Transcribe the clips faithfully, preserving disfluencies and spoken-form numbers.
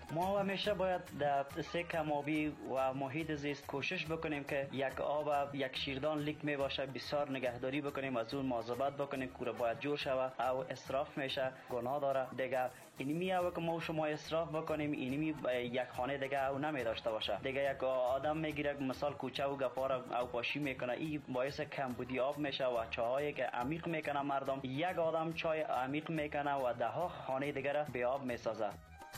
ما همیشه باید در سه کمابی و محیط زیست کوشش بکنیم که یک آب یک شیردان لیک می باشه بسیار نگهداری بکنیم، از اون مواظبت بکنیم که باید جور شوه او اسراف میشه گناه داره دیگه. اینمی او که ما شما اسراف بکنیم اینمی یک خانه دیگه او نمی داشته باشه دیگه. یک آدم میگیره مثال کوچه و گپار او پاشی میکنه، این باعث کمبودی آب میشه و چاهایی که عمیق میکنه مردم. یک آدم چای عمیق میکنه و ده ها خانه دیگه را به آب میسازه.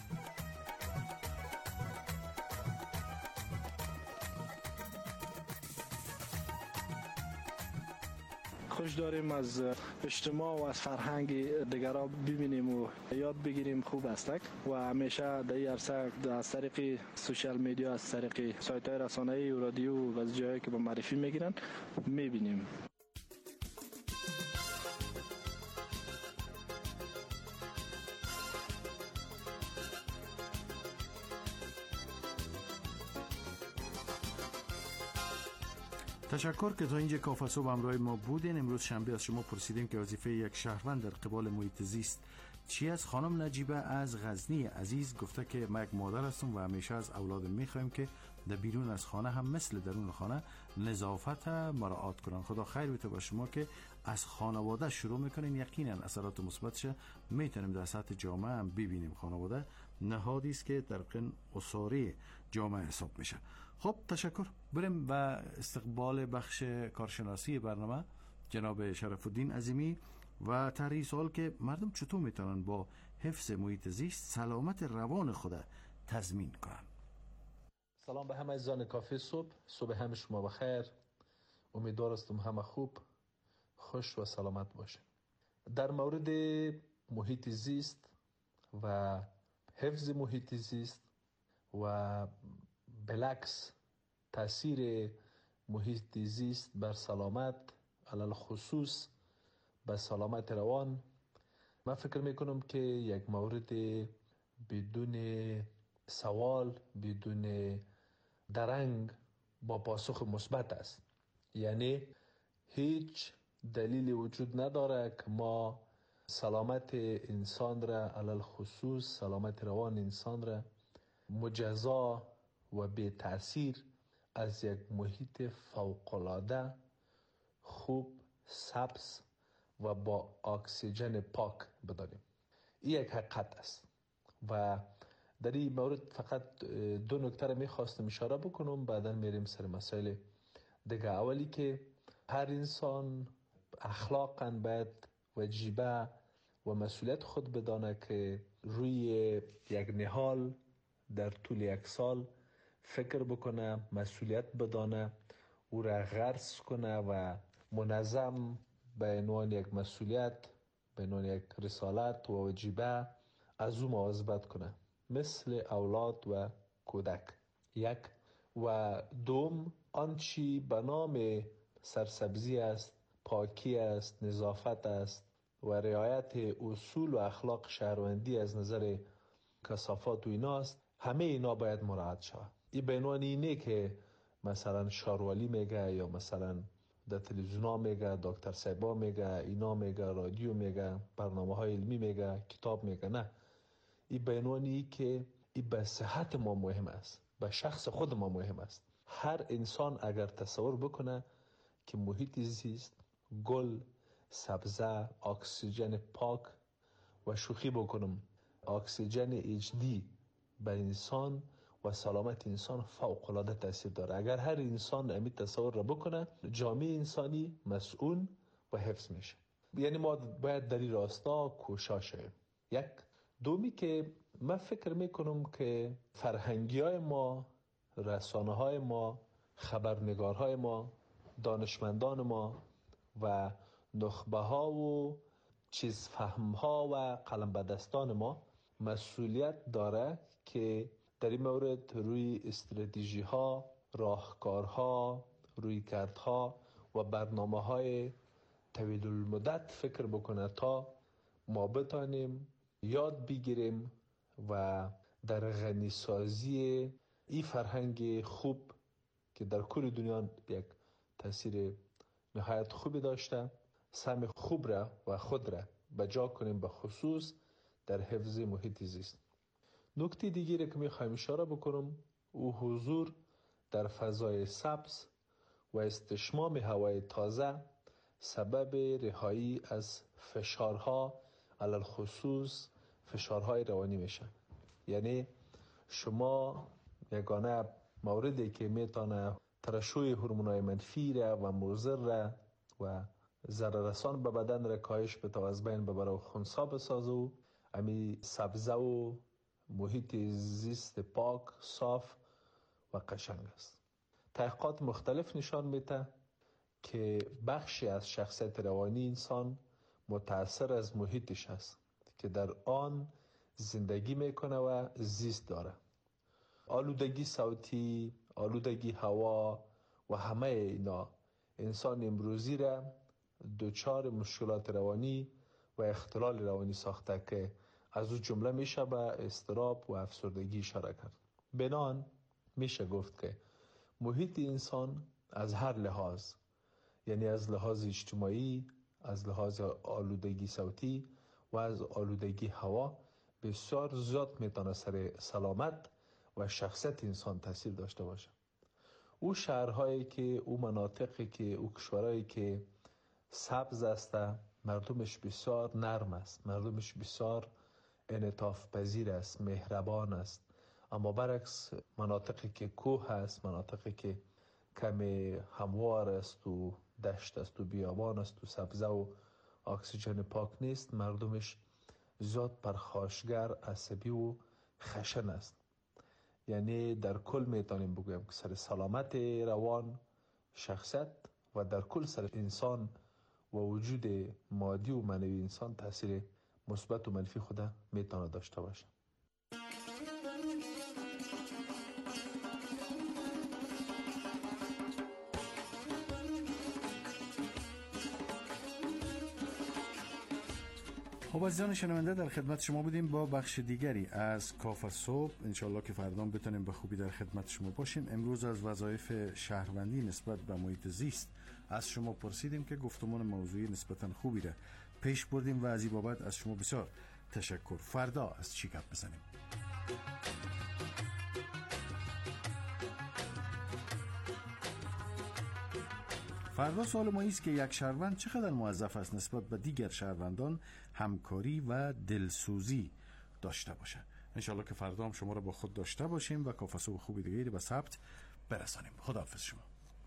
خوش داریم از اجتماع و از فرهنگ دیگران ببینیم و یاد بگیریم. خوب است و همیشه در این عرصه از طریق سوشال میدیا، از طریق سایت های رسانه‌ای و رادیو و از جایی که با معرفی میگیرن میبینیم. تشکر که تا اینجا کافه صبح همراه ما بودین. امروز شنبه از شما پرسیدیم که وظیفه یک شهروند در قبال محیط زیست چی است. خانم نجیبه از غزنی عزیز گفته که من یک مادر هستم و همیشه از اولادم میخوایم که در بیرون از خانه هم مثل درون خانه نظافت مراعات کنن. خدا خیر بده با شما که از خانواده شروع میکنین، یقینا اثرات مثبتش میتونیم در سطح جامعه هم ببینیم. خانواده نهادی است که در قن اساری جامعه حساب میشه. خب تشکر. بریم و استقبال بخش کارشناسی برنامه جناب شرف الدین عظیمی و طرح سوال که مردم چطور میتونن با حفظ محیط زیست سلامت روان خود تضمین کنن. سلام به همه عزیزان کافه صبح. صبح همه شما بخیر. امیدوار هستم همه خوب، خوش و سلامت باشین. در مورد محیط زیست و حفظ محیط زیست و بالعکس تاثیر محیط زیست بر سلامت، علل خصوص به سلامت روان، من فکر میکنم که یک مورد بدون سوال، بدون درنگ با پاسخ مثبت است. یعنی هیچ دلیلی وجود نداره که ما سلامت انسان را، علل خصوص سلامت روان انسان را مجزا و بی تأثیر از یک محیط فوق‌العاده خوب، سبز و با اکسیژن پاک بدانیم. این یک حقیقت است و در این مورد فقط دو نکته را میخواستم اشاره بکنم، بعدا میریم سر مسائل دیگه. اولی که هر انسان اخلاقاً باید واجبه و مسئولیت خود بدانه که روی یک نهال در طول یک سال فکر بکنه، مسئولیت بدانه، او را غرس کنه و منظم به عنوان یک مسئولیت، به عنوان یک رسالت و واجبه از او مواظبت کنه، مثل اولاد و کودک. یک و دوم آنچی به نام سرسبزی است، پاکی است، نظافت است و رعایت اصول و اخلاق شهروندی از نظر کثافات و ایناست، همه اینا باید مراعات شود. این به عنوان اینه که مثلا شاروالی میگه یا مثلا در تلویزیون ها میگه، دکتر صاحبا میگه، اینا میگه، رادیو میگه، برنامه های علمی میگه، کتاب میگه. نه، این به عنوانی که این به صحت ما مهم است، به شخص خود ما مهم است. هر انسان اگر تصور بکنه که محیط زیست، گل، سبزه، اکسیژن پاک و شوخی بکنم اکسیژن اچ دی به انسان و سلامت انسان فوق العاده تاثیر داره. اگر هر انسان همین تصور را بکنه، جامعه انسانی مسئول و حفظ میشه. یعنی ما باید در این راستا کوشش شیم. یک دومی که من فکر میکنم که فرهنگی های ما، رسانه های ما، خبرنگارهای ما، دانشمندان ما و نخبه ها و چیز فهم ها و قلم به دستان ما مسئولیت داره که در این مورد روی استراتژی ها، راهکارها، روی کردها و برنامه های طویل المدت فکر بکنه تا ما بتانیم یاد بگیریم و در غنی سازی این فرهنگ خوب که در کل دنیا یک تاثیر نهایت خوبی داشته، سهم خوب را و خود را بجا کنیم، به خصوص در حفظ محیط زیست. نکته دیگری که میخوایم اشاره بکنم او حضور در فضای سبز و استشمام هوای تازه سبب رهایی از فشارها، علل خصوص فشارهای روانی میشه. یعنی شما یگانه موردی که میتونه ترشح هورمونای منفی را و مضر را و ضرر رسان به بدن را کاهش بده و از بین ببره و خنثی بسازه و امی سبزه و محیط زیست پاک، صاف و قشنگ است. تحقیقات مختلف نشان میده که بخشی از شخصیت روانی انسان متأثر از محیطش است که در آن زندگی میکنه و زیست داره. آلودگی صوتی، آلودگی هوا و همه اینا انسان امروزی را دچار مشکلات روانی و اختلال روانی ساخته که از او جمله میشه به اضطراب و افسردگی اشاره کرد. بنان میشه گفت که محیط انسان از هر لحاظ، یعنی از لحاظ اجتماعی، از لحاظ آلودگی صوتی و از آلودگی هوا بسیار زیاد میتونه سر سلامت و شخصیت انسان تاثیر داشته باشه. او شهرهایی که، او مناطقی که، او کشورهایی که سبز است، مردمش بسیار نرم است، مردمش بسیار انعطاف پذیر است، مهربان است. اما برعکس مناطقی که کوه است، مناطقی که کمی هموار است و دشت است و بیابان است و سبزه و اکسیژن پاک نیست، مردمش زیاد پرخاشگر، عصبی و خشن است. یعنی در کل میتونیم بگویم که سر سلامت روان، شخصیت و در کل سر انسان و وجود مادی و معنوی انسان تاثیر مثبت و منفی خود میتونه داشته باشه. خب عزیزان شنونده، در خدمت شما بودیم با بخش دیگری از کافه صبح. انشالله که فردا بتونیم به خوبی در خدمت شما باشیم. امروز از وظایف شهروندی نسبت به محیط زیست از شما پرسیدیم که گفتمان موضوعی نسبتا خوبی را پیش بردیم و از این بابت از شما بسیار تشکر. فردا از چی گپ بزنیم؟ فردا سوال ما است که یک شهروند چقدر موظف است نسبت به دیگر شهروندان همکاری و دلسوزی داشته باشه. انشالله که فردا هم شما را با خود داشته باشیم و کافه صبح خوبی دیگری به ثبت برسانیم. خداحافظ شما.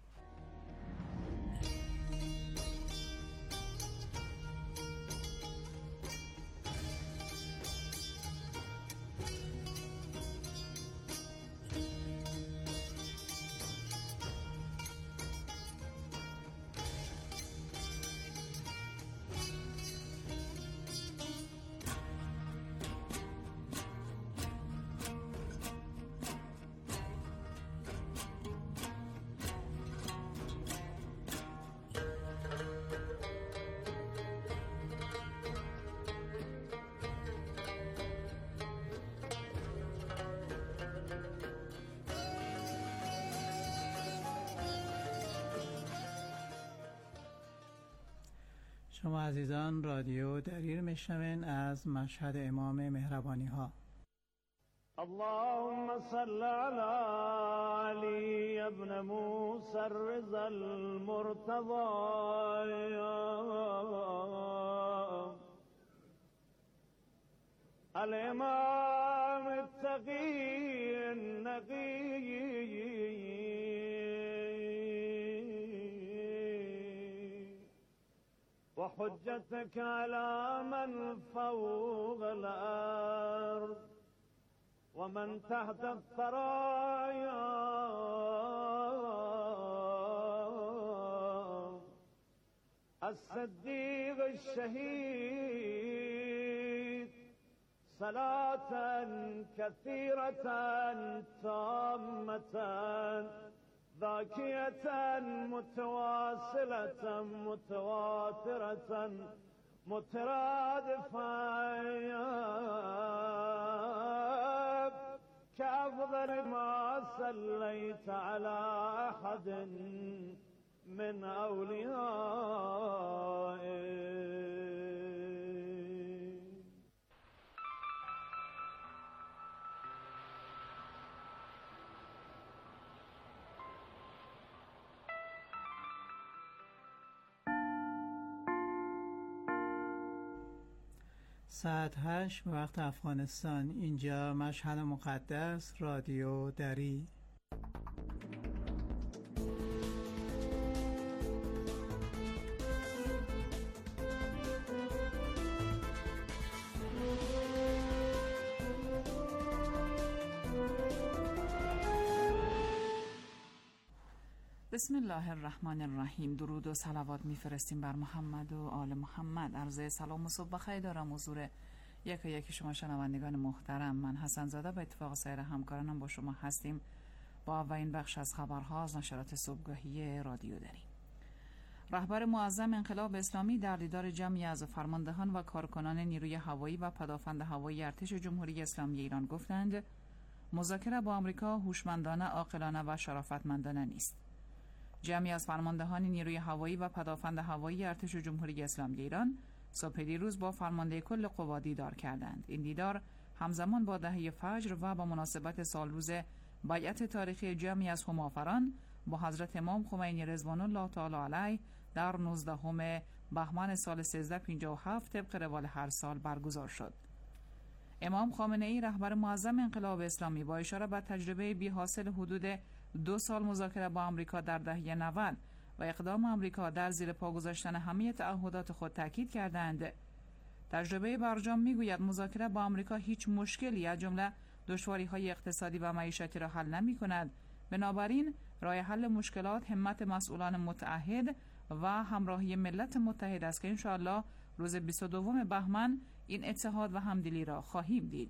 شما عزیزان رادیو داریر میشنوین از مشهد امام مهربانی ها. اللهم صل على علي ابن موسى الرضا المرتضى الامام التقي النقي وحجتك على من فوق الأرض ومن تحت الثرايا الصديق الشهيد صلاة كثيرة تامة ذاكية متواصلة متواترة مترادفة كأفضل ما صليت على أحد من أوليائك. ساعت هشت وقت افغانستان. اینجا مشهد مقدس، رادیو دری. بسم الله الرحمن الرحیم. درود و صلوات میفرستیم بر محمد و آل محمد. عرض سلام و صبح بخیر دارم حضور یک و یکی شما شنوندگان محترم. من حسن زاده به اتفاق سایر همکارانم با شما هستیم با اولین بخش از خبرها از نشرات صبحگاهی رادیو دری. رهبر معظم انقلاب اسلامی در دیدار جمعی از فرماندهان و کارکنان نیروی هوایی و پدافند هوایی ارتش جمهوری اسلامی ایران گفتند مذاکره با آمریکا هوشمندانه، عاقلانه و شرافتمندانه نیست. جمعی از فرماندهان نیروی هوایی و پدافند هوایی ارتش جمهوری اسلامی ایران صبح دیروز با فرمانده کل قوا دیدار کردند. این دیدار همزمان با دهه فجر و با مناسبت سالروز بیعت تاریخی جمعی از همافران با حضرت امام خمینی رضوان الله تعالی علیه در نوزدهم بهمن سال سیزده پنجاه و هفت طبق روال هر سال برگزار شد. امام خامنه ای رهبر معظم انقلاب اسلامی با اشاره به تجربه بی حاصل حدود دو سال مذاکره با آمریکا در دهه نود و اقدام آمریکا در زیر پا گذاشتن همه تعهدات خود تاکید کردند. تجربه برجام میگوید مذاکره با آمریکا هیچ مشکلی از جمله دشواری‌های اقتصادی و معیشتی را حل نمی‌کند. بنابراین راه حل مشکلات همت مسئولان متعهد و همراهی ملت متحد است که انشاءالله روز بیست و دوم بهمن این اتحاد و همدلی را خواهیم دید.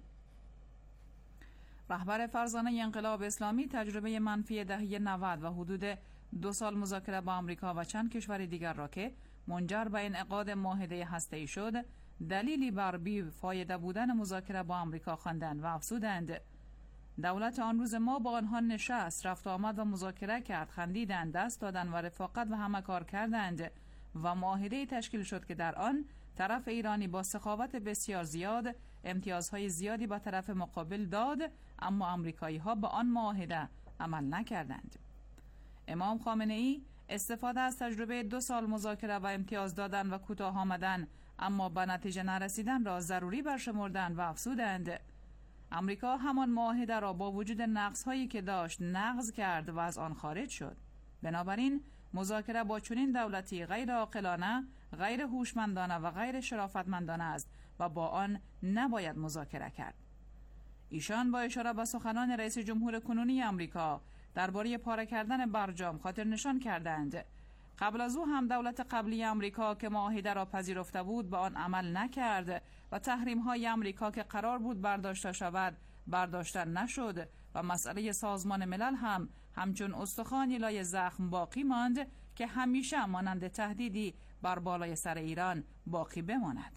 رهبر فرزانه انقلاب اسلامی تجربه منفی دهه نود و حدود دو سال مذاکره با آمریکا و چند کشور دیگر را که منجر به انعقاد معاهده هسته‌ای شد دلیلی بر بی فایده بودن مذاکره با آمریکا خواندند و افزودند دولت آن روز ما با آنها نشست، رفت آمد و مذاکره کرد، خندیدند، دست دادند و رفاقت و همه کار کردند و معاهده تشکیل شد که در آن طرف ایرانی با سخاوت بسیار زیاد امتیازهای زیادی به طرف مقابل داد، اما آمریکایی ها به آن معاهده عمل نکردند. امام خامنه ای استفاده از تجربه دو سال مذاکره و امتیاز دادن و کوتاه آمدن اما به نتیجه نرسیدن را ضروری برشمردند و افزودند آمریکا همان معاهده را با وجود نقص‌هایی که داشت نقض کرد و از آن خارج شد. بنابراین مذاکره با چنین دولتی غیر عاقلانه، غیر هوشمندانه و غیر شرافتمندانه است و با آن نباید مذاکره کرد. ایشان با اشاره به سخنان رئیس جمهور کنونی آمریکا درباره پاره کردن برجام خاطر نشان کردند قبل از او هم دولت قبلی آمریکا که معاهده را پذیرفته بود به آن عمل نکرد و تحریم های آمریکا که قرار بود برداشته شود برداشته نشد و مسئله سازمان ملل هم همچون استخوانی لای زخم باقی ماند که همیشه مانند تهدیدی بر بالای سر ایران باقی بماند.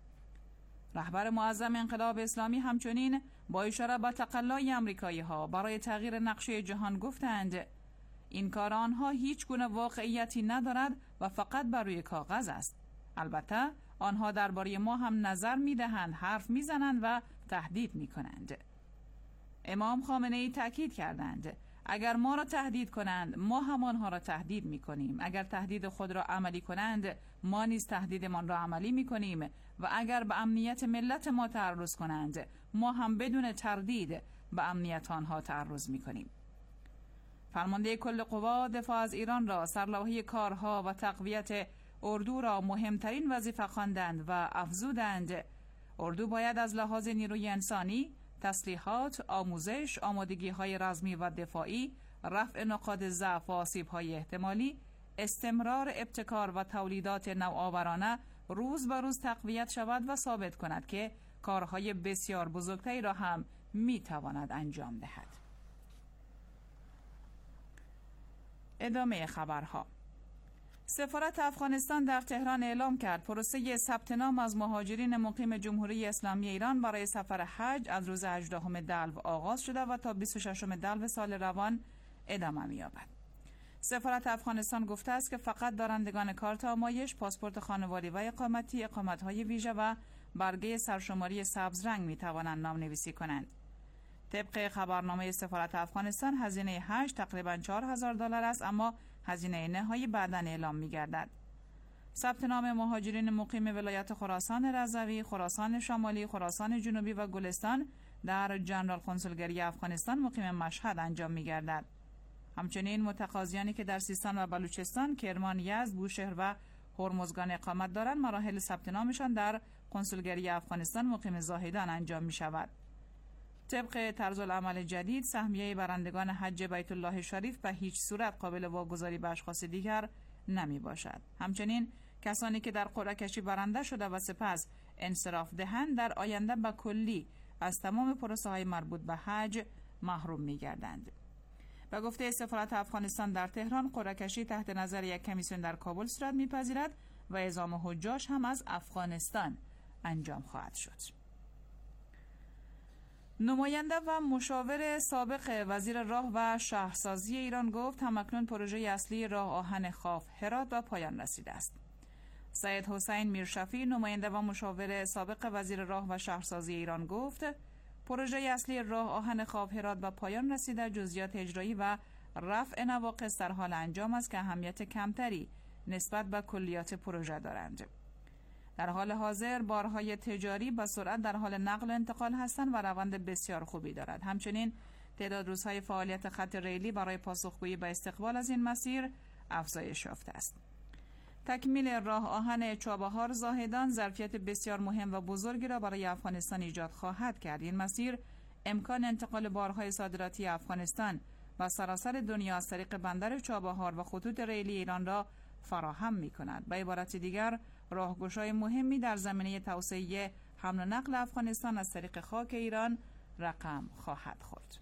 رهبر معظم انقلاب اسلامی همچنین با اشاره به تقلای آمریکایی ها برای تغییر نقشه جهان گفتند این کار آنها هیچ گونه واقعیتی ندارد و فقط بر روی کاغذ است. البته آنها درباره ما هم نظر میدهند، حرف میزنند و تهدید میکنند. امام خامنه ای تاکید کردند اگر ما را تهدید کنند ما هم آنها را تهدید میکنیم، اگر تهدید خود را عملی کنند ما نیز تهدیدمان را عملی میکنیم و اگر به امنیت ملت ما تعرض کنند ما هم بدون تردید به امنیت آنها تعرض میکنیم. فرمانده کل قوا دفاع از ایران را سرلوحه کارها و تقویت اردو را مهمترین وظیفه خواندند و افزودند اردو باید از لحاظ نیروی انسانی، تسلیحات، آموزش، آمادگی‌های رزمی و دفاعی، رفع نقاط ضعف و آسیب‌های احتمالی، استمرار ابتکار و تولیدات نوآورانه روز به روز تقویت شود و ثابت کند که کارهای بسیار بزرگتری را هم می‌تواند انجام دهد. ادامه خبرها. سفارت افغانستان در تهران اعلام کرد پروسه ثبت نام از مهاجرین مقیم جمهوری اسلامی ایران برای سفر حج از روز هجدهم دلو آغاز شده و تا بیست و ششم دلو سال روان ادامه می‌یابد. سفارت افغانستان گفته است که فقط دارندگان کارت آمایش، پاسپورت خانوادگی و اقامتی، اقامت‌های ویژه و برگه سرشماری سبز رنگ می‌توانند نام‌نویسی کنند. طبق خبرنامه سفارت افغانستان هزینه حج تقریباً چهار هزار دلار است، اما هزینه نهایی بعداً اعلام می‌گردد. ثبت نام مهاجرین مقیم ولایت خراسان رضوی، خراسان شمالی، خراسان جنوبی و گلستان در جنرال کنسولگری افغانستان مقیم مشهد انجام می‌گردد. همچنین متقاضیانی که در سیستان و بلوچستان، کرمان، یزد، بوشهر و هرمزگان اقامت دارند مراحل ثبت نامشان در کنسولگری افغانستان مقیم زاهدان انجام می‌شود. طبق طرزالعمل جدید، سهمیه برندگان حج بیت الله شریف به هیچ صورت قابل واگذاری به اشخاص دیگر نمی باشد. همچنین کسانی که در قرعه کشی برنده شده و سپس انصراف دهند در آینده به کلی از تمام پروسه های مربوط به حج محروم می گردند. به گفته سفارت افغانستان در تهران، قرعه کشی تحت نظر یک کمیسیون در کابل صورت می پذیرد و اعزام حجاج هم از افغانستان انجام خواهد شد. نماینده و مشاور سابق وزیر راه و شهرسازی ایران گفت همکنون پروژه اصلی راه آهن خاف هرات به پایان رسیده است. سید حسین میرشفی، نماینده و مشاور سابق وزیر راه و شهرسازی ایران گفت پروژه اصلی راه آهن خاف هرات به پایان رسیده، جزئیات اجرایی و رفع نواقص در حال انجام است که اهمیت کمتری نسبت به کلیات پروژه دارند. در حال حاضر بارهای تجاری با سرعت در حال نقل و انتقال هستند و روند بسیار خوبی دارد. همچنین تعداد روزهای فعالیت خط ریلی برای پاسخگویی به استقبال از این مسیر افزایش یافته است. تکمیل راه آهن چابهار زاهدان ظرفیت بسیار مهم و بزرگی را برای افغانستان ایجاد خواهد کرد. این مسیر امکان انتقال بارهای صادراتی افغانستان و سراسر دنیا از طریق بندر چابهار و خطوط ریلی ایران را فراهم می کند. به عبارت دیگر، راهگشای مهمی در زمینه توسعه حمل و نقل افغانستان از طریق خاک ایران رقم خواهد خورد.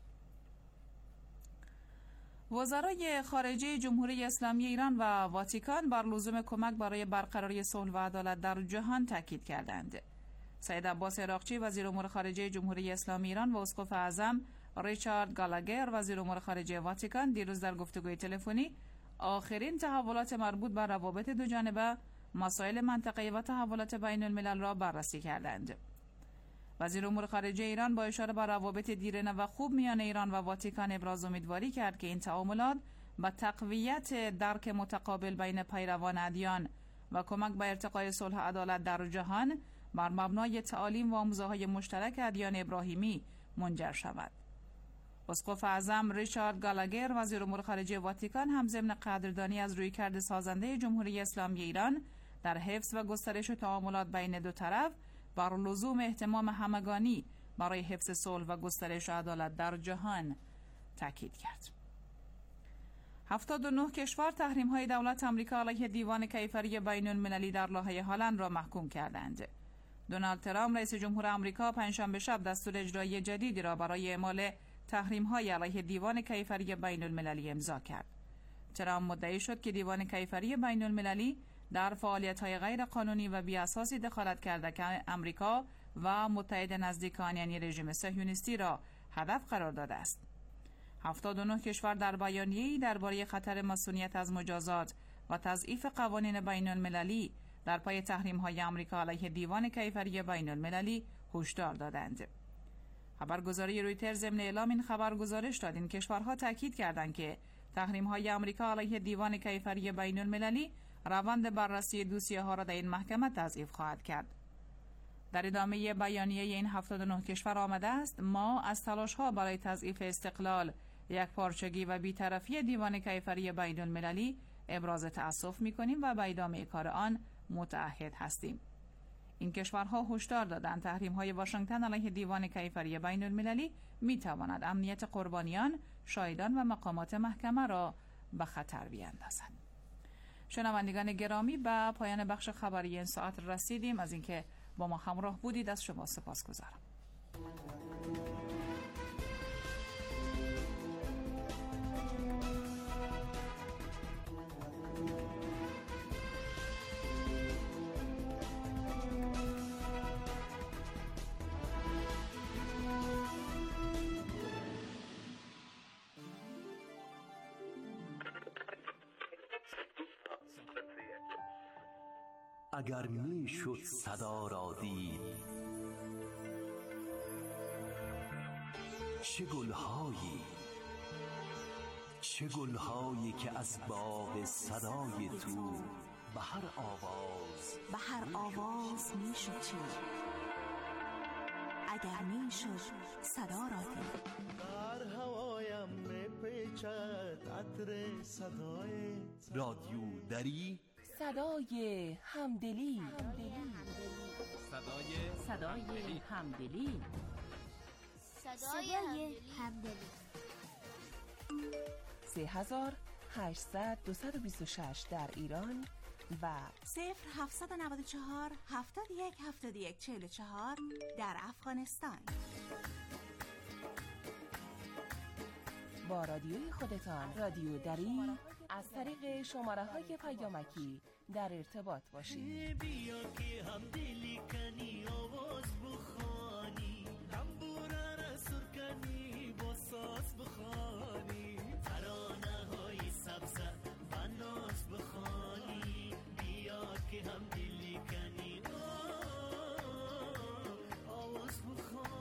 وزرای خارجه جمهوری اسلامی ایران و واتیکان بر لزوم کمک برای برقراری صلح و عدالت در جهان تاکید کردند. سید عباس عراقچی، وزیر امور خارجه جمهوری اسلامی ایران، و اسقف اعظم ریچارد گالاگر، وزیر امور خارجه واتیکان، دیروز در گفتگوی تلفنی آخرین تحولات مربوط به روابط دو جانبه، مسائل منطقه‌ای و تحولات بین الملل را بررسی کردند. وزیر امور خارجه ایران با اشاره به روابط دیرینه و خوب میان ایران و واتیکان ابراز امیدواری کرد که این تعاملات با تقویت درک متقابل بین پیروان ادیان و کمک به ارتقای صلح و عدالت در جهان بر مبنای تعالیم و آموزه‌های مشترک ادیان ابراهیمی منجر شود. اسقف اعظم ریچارد گالاگر، وزیر امور خارجه واتیکان، هم ضمن قدردانی از رویکرد سازنده جمهوری اسلامی ایران در حفظ و گسترش تعاملات بین دو طرف بر لزوم اهتمام همگانی برای حفظ صلح و گسترش عدالت در جهان تاکید کرد. هفتاد و نه کشور تحریم‌های دولت آمریکا علیه دیوان کیفری بین المللی در لاهه هالند را محکوم کردند. دونالد ترامپ، رئیس جمهور آمریکا، پنجشنبه شب دستور اجرایی جدیدی را برای اعمال تحریم‌های علیه دیوان کیفری بین المللی امضا کرد. ترامپ مدعی شد که دیوان کیفری بین المللی در فعالیت‌های غیر قانونی و بی‌اساسی دخالت کرده که آمریکا و متحد نزدیکان یعنی رژیم صهیونیستی را هدف قرار داده است. هفتاد و نه کشور در بیانیه‌ای درباره خطر مصونیت از مجازات و تضعیف قوانین بین المللی در پای تحریم‌های آمریکا علیه دیوان کیفری بین المللی هشدار دادند. خبرگزاری رویترز ضمن اعلام این خبر گزارش داد این کشورها تاکید کردند که تحریم‌های آمریکا علیه دیوان کیفری بین المللی روند بررسی دوسیه ها را در این محکمه تضعیف خواهد کرد. در ادامه بیانیه این هفتاد و نه کشور آمده است: ما از تلاش ها برای تضعیف استقلال، یک پارچگی و بی‌طرفی دیوان کیفری بین المللی ابراز تأسف می کنیم و به ادامه کار آن متعهد هستیم. این کشورها هشدار دادند تحریم های واشنگتن علیه دیوان کیفری بین المللی می تواند امنیت قربانیان، شاهدان و مقامات محکمه را به خطر بیاندازد. شنوندگان گرامی، به پایان بخش خبری این ساعت رسیدیم. از اینکه با ما همراه بودید از شما سپاسگزارم. اگر می شد صدا را دید، چه گلهایی چه گلهایی که از باغ صدای تو به هر آواز به هر آواز می شد چه اگر می شد صدا را دید در هوایم می پیچد عطر صدای رادیو دری صدای همدلی صدای صدای همدلی صدای همدلی سه هزار هشتصد دویست و بیست و شش در ایران و صفر هفتصد و نود و چهار هفتاد و یک هفتاد و یک چهل و چهار در افغانستان. با رادیوی خودتان رادیو دری از طریق شماره های پیامکی در ارتباط باشید. بیا که هم دلی کنی آواز بخوانی دنبوره را سر کنی با ساز بخوانی ترانه های سبزه و ناز بخوانی بیا که هم دلی کنی آواز بخوانی.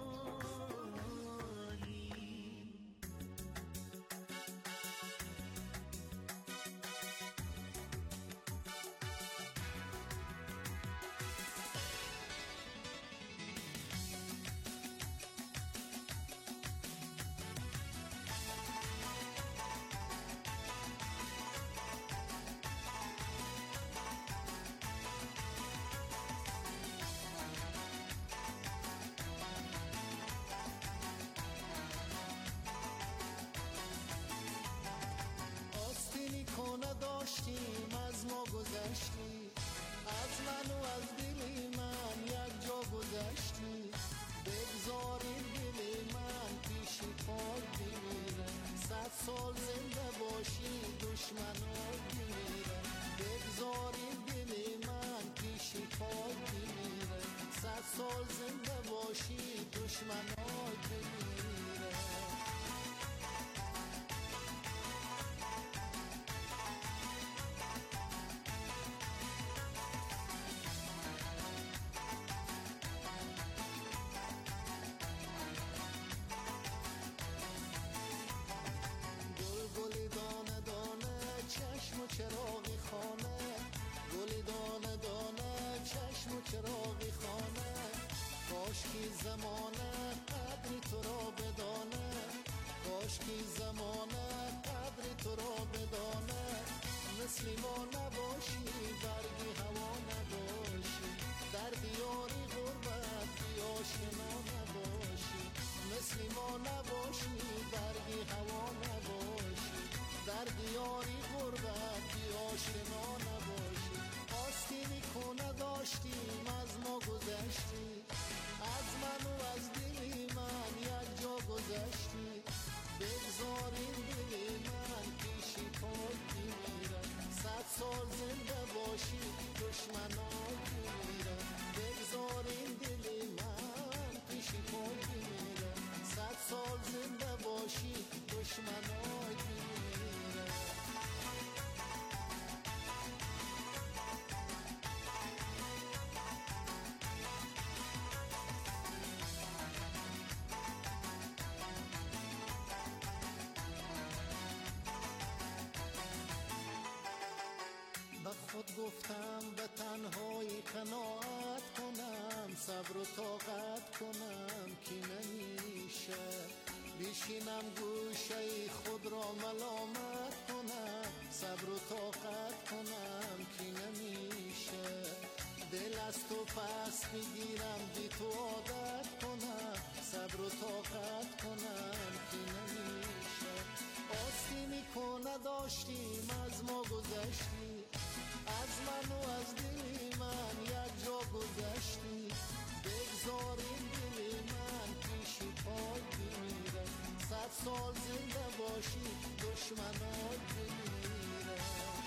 داشتیم از ما گذشتی از من و از دل من یک جا گذشتی بگذاریم دل من پیش پاک بمیره صد سال زنده باشی دشمنات بمیره بگذاریم دل من پیش پاک بمیره صد سال زنده باشی دشمنات بمیره. چراغی خانه گل دانه دانه چشم و چراغی خانه کاش کی زمانه قدر تو را بدانه کاش کی زمانه قدر تو را بدانه مثل ما نباشی برگی هوا نباشی در دیاری غربت بی آشنا نباشی مثل ما نباشی برگی هوا نباشی در دیاری غربت بی آشنا نباشی آستینی کنه داشتیم از ما گذشتی از من و از دل من یک جا گذشتی بگذاریم دل من پیشی پاک بمیره صد سال زنده باشی دشمنات بمیره بگذاریم دل من پیشی پاک بمیره صد سال زنده باشی دشمنات بمیره. خود گفتم به تنهایی قناعت کنم صبر و طاقت کنم که نمیشه بشینم گوشه خود را ملامت کنم صبر و طاقت کنم که نمیشه دل از تو پس بگیرم بی تو عادت کنم صبر و طاقت کنم که نمیشه آستینی کنه داشتیم از ما گذشتی از من و از دل من یک جا گذشتی بگذاریم دل من پیشی پاک بمیره صد سال زنده باشی دشمنات بمیره.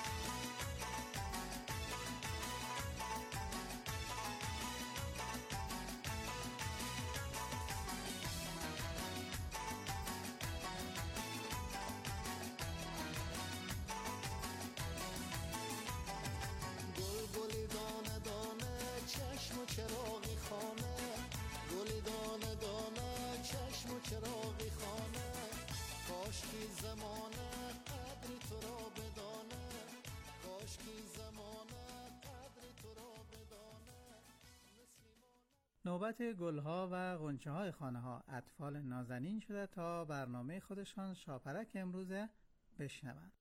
چراغی خانه گل دانه دانه چشم و چراغی خانه کاش که زمانه نوبت گلها و غنچه های خانه ها اطفال نازنین شده تا برنامه خودشان شاپرک امروزه بشنوند.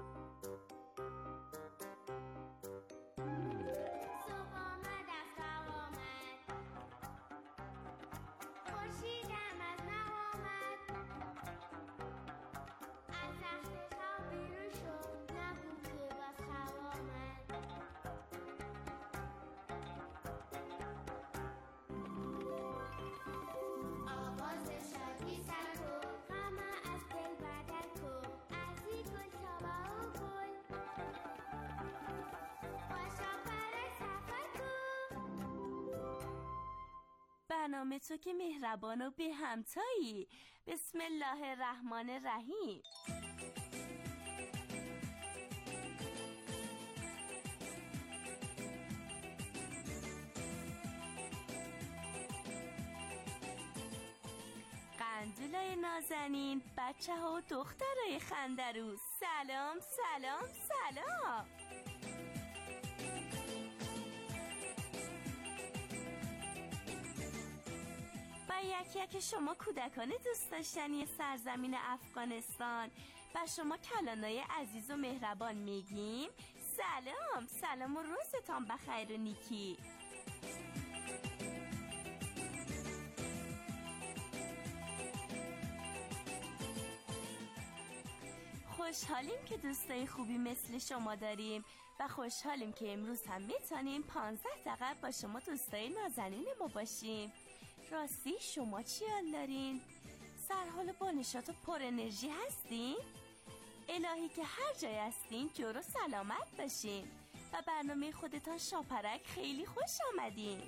برنامه تو که مهربان و به همتایی. بسم الله الرحمن الرحیم. قندولای نازنین، بچه ها و دخترای خندرو، سلام سلام سلام. یک یک شما کودکان دوست داشتنی سرزمین افغانستان و شما کلانای عزیز و مهربان میگیم سلام سلام و روزتان بخیر و نیکی. خوشحالیم که دوستای خوبی مثل شما داریم و خوشحالیم که امروز هم میتونیم پانزده دقیقه با شما دوستای نازنین ما باشیم. راستی شما چی حال دارین؟ سرحال با نشاط و پر انرژی هستین؟ الهی که هر جای هستین جور و سلامت باشین و برنامه خودتان شاپرک خیلی خوش آمدین.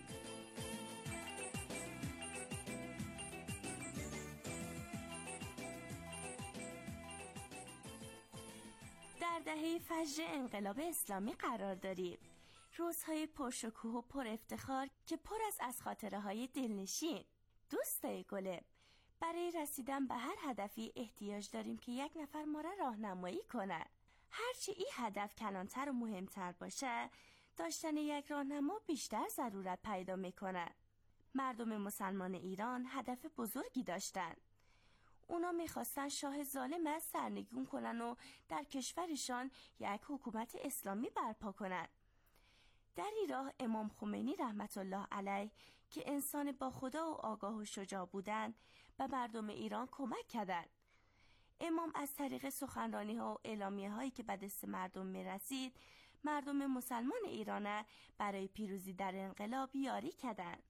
در دهه فجر انقلاب اسلامی قرار داریم. روزهای پرشکوه و پر افتخار که پر از از خاطره های دلنشین. دوستای گلم، برای رسیدن به هر هدفی احتیاج داریم که یک نفر ما را راهنمایی کنه. هرچی این هدف کلانتر و مهمتر باشه، داشتن یک راهنما بیشتر ضرورت پیدا میکنه. مردم مسلمان ایران هدف بزرگی داشتن. اونا میخواستن شاه ظالم از سرنگون کنن و در کشورشان یک حکومت اسلامی برپا کنن. در این راه امام خمینی رحمت الله علیه که انسان با خدا و آگاه و شجاع بودند به مردم ایران کمک کردند. امام از طریق سخنرانی ها و اعلامیه هایی که به دست مردم می رسید مردم مسلمان ایران برای پیروزی در انقلاب یاری کردند.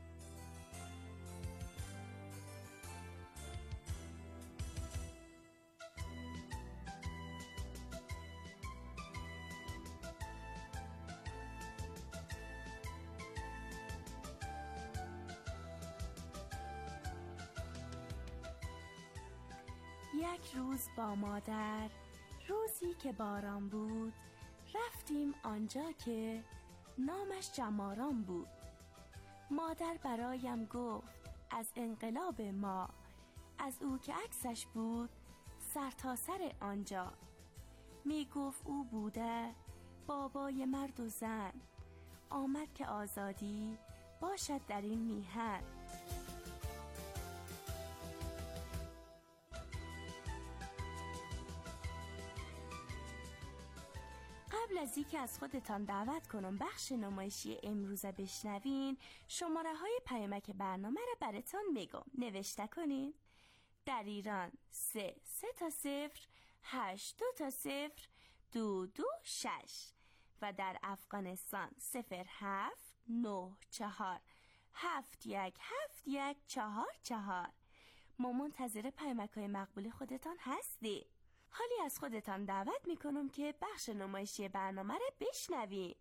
یک روز با مادر، روزی که باران بود، رفتیم آنجا که نامش جماران بود. مادر برایم گفت از انقلاب ما، از او که عکسش بود سر تا سر آنجا. می گفت او بوده بابای مرد و زن، آمد که آزادی باشد در این میهن. قبل از اینکه از خودتان دعوت کنم بخش نمایشی امروزه بشنوین، شماره های پیامک برنامه را براتان میگم. نوشته کنین. در ایران سه سه تا صفر هشت دو تا صفر دو دو شش و در افغانستان صفر هفت نه چهار هفت یک هفت یک چهار چهار. ما منتظر پیامک های مقبول خودتان هستی. حالی از خودتان دعوت میکنم که بخش نمایشی برنامه را بشنوید.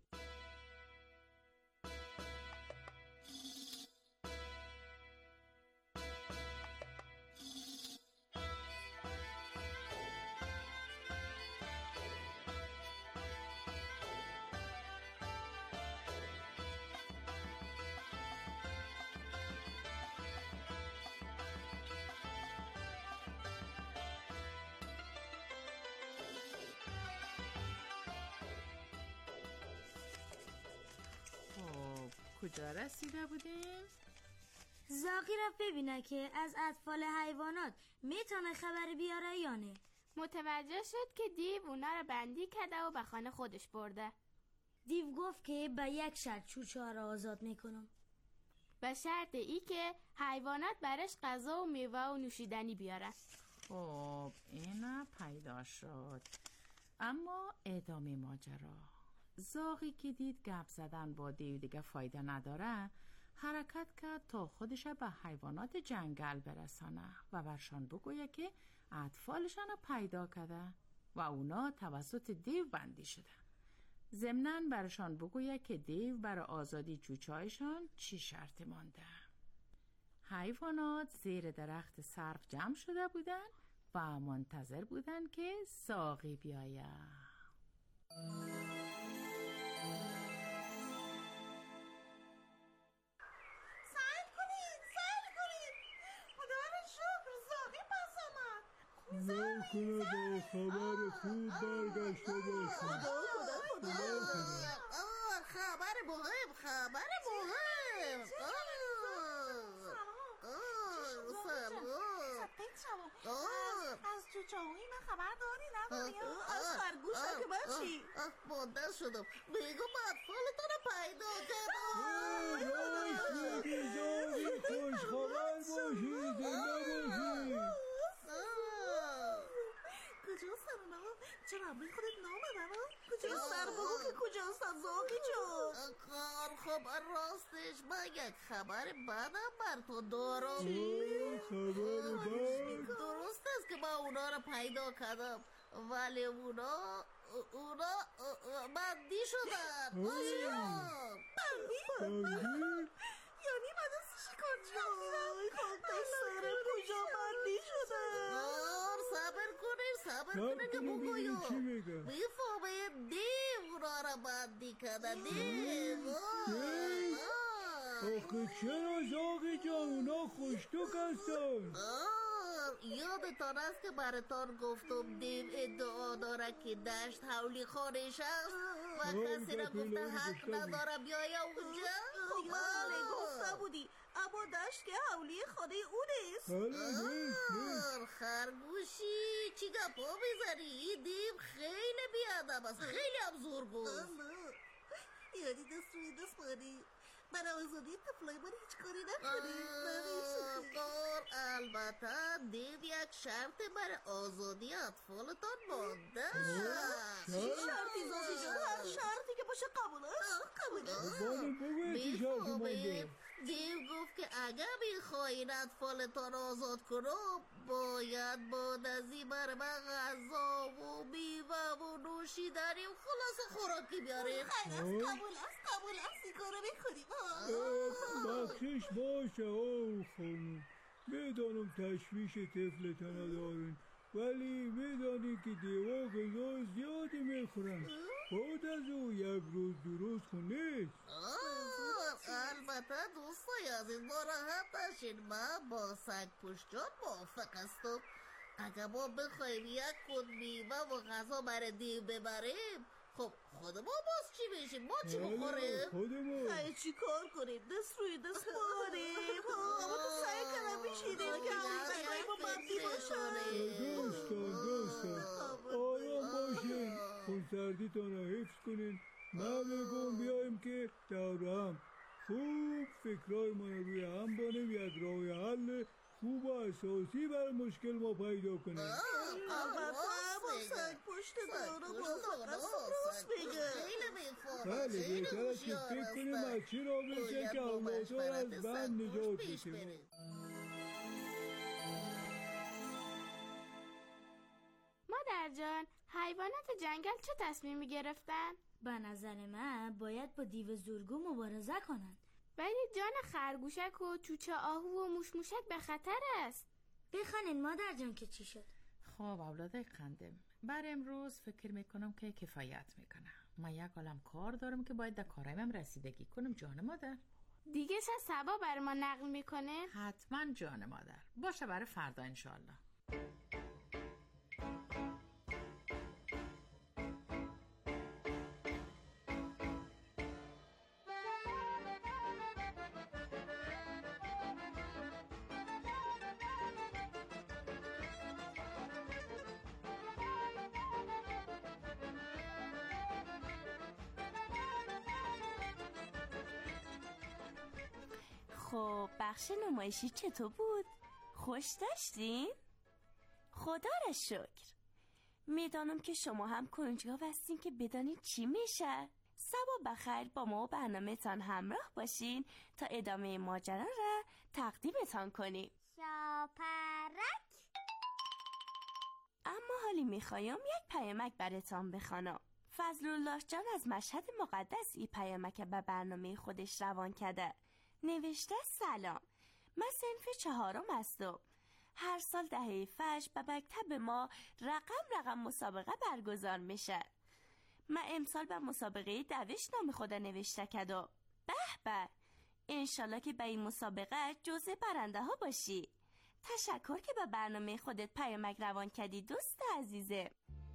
کجا رسیده بودیم؟ زاغی رفت ببینه که از اطفال حیوانات میتونه خبر بیاره یا نه. متوجه شد که دیو اونا رو بندی کرده و به خانه خودش برده. دیو گفت که به یک شرط چوچه ها را آزاد میکنم. به شرط ای که حیوانات برش غذا و میوه و نوشیدنی بیارن. خب اینا پیدا شد. اما ادامه ماجرا. زاغی که دید گپ زدن با دیو دیگه فایده نداره، حرکت کرد تا خودش به حیوانات جنگل برسانه و برشان بگویه که اطفالشان پیدا کرده و اونا توسط دیو بندی شده. ضمناً برشان بگویه که دیو برای آزادی چوچه‌هایشان چی شرط مانده. حیوانات زیر درخت سرخ جمع شده بودن و منتظر بودن که زاغی بیاید. خدا کنه با خبر خوب برگشته باشم. خدا خدا خدا خبر مهم خبر مهم. از چوچه‌هایی من خبر داری نداری؟ از خرگوش ها که بچی مانده شدم. میگم اطفالتان رو پیدا کردم. باشید زاغی خوش خبر باشید، زنده باشید. کجا سرنا؟ چرا همه خودت نامدن ها؟ کجا سر بگو که کجا زاغی جان؟ کار خبر راستش من یک خبر بدم بر تو دارم. چی؟ خبر بد؟ درست است که من اونا رو پیدا کردم ولی اونا اونا بندی شدن. بندی؟ بندی؟ یعنی من از شکار جایی خواهد سر کجا بندی شدن؟ صبر کنید صبر کنید که بگویم میفهمه دیو اونا را بندی کرده. دیو آخه چرا زاغی جان اونا خوشتوک هستن؟ یادتان است که براتان گفتم دیو ادعا داره که دشت حولی خانش است و کسی را گفته حق نداره بیایه اونجا. بله گفته بودی اما دشت که حولی خانه او نیست. خرگوشی چی گپا میزنی؟ دیو خیلی بیادب است، خیلی هم زور گفت. یعنی دست روی دست مانی من آزادی طفلای من هیچ کاری نکنیم. البته دیو یک شرط برای آزادی اطفالتان مانده. چی شرطی زاغی جان؟ هر شرطی که باشه قبول است. قبول است. دیو گفت که اگر میخواین اطفالتان آزاد کنم باید بعد از این بر من غذا و میوه و نوشیدنی و خلاص خوراکی بیارین. خلاص قبول است قبول است این کارو میکنیم. بخشش باشه او خانم، میدانم تشویش طفلتان دارین ولی میدانی که دیوا غذا زیادی میخورن. بعد از او یک روز درست خون نیست. البته دوستای عزیز ناراحت نشین، من با سگ پوش جان موافق هستم. اگر ما بخوایم یک کند میوه و غذا برای دیو ببریم خب خود ما باز چی میشیم؟ ما چی بخوریم؟ خیلی چی کار کنیم؟ دست روی دست باریم. اما تو سعی کنم میشیدیم که اون ما بندی باشن. دوستان دوستان آرام باشین، خونسردیتان را حفظ کنین. من میگم بیایم که دور هم خوب فکرهای ما رو روی هم بانیم، یک راه حل خوب و اساسی برای مشکل ما پیدا کنیم. البته با سگ پشت دارو موافق هستم. راست میگه. بله بهتر است که فکر کنیم از چی را بشه که اولادار از بند نجات بشه. مادر جان حیوانات جنگل چه تصمیمی گرفتن؟ به نظر من باید با دیو زورگو مبارزه کنن. ولی جان خرگوشک و چوچه آهو و موشموشک به خطر است. بخوانین مادر جان که چی شد. خب اولادای قندم، بر امروز فکر میکنم که کفایت میکنه. من یک عالم کار دارم که باید در کارایم رسیدگی کنم. جان مادر دیگه شد سبا بر ما نقل میکنه؟ حتما جان مادر. باشه برای فردا انشالله. خب بخش نمایشی چطور بود؟ خوش داشتین؟ خدا را شکر. میدانم که شما هم کنجکاو هستین که بدانید چی میشه. صبح بخیر با ما و برنامه تان همراه باشین تا ادامه ماجرا را تقدیمتان کنیم. شاپرک. اما حالی میخوایم یک پیامک براتان بخوانم. فضلالله جان از مشهد مقدس ای پیامک به برنامه خودش روان کرده. نوشته سلام، من صنف چهارم هستم. هر سال دهه فجر به مکتب ما رقم رقم مسابقه برگزار میشه. من امسال به مسابقه دوش نام خدا نوشته کردم. به به، انشالله که به این مسابقه جزء برنده ها باشی. تشکر که به برنامه خودت پیامک روان کردی دوست عزیزه.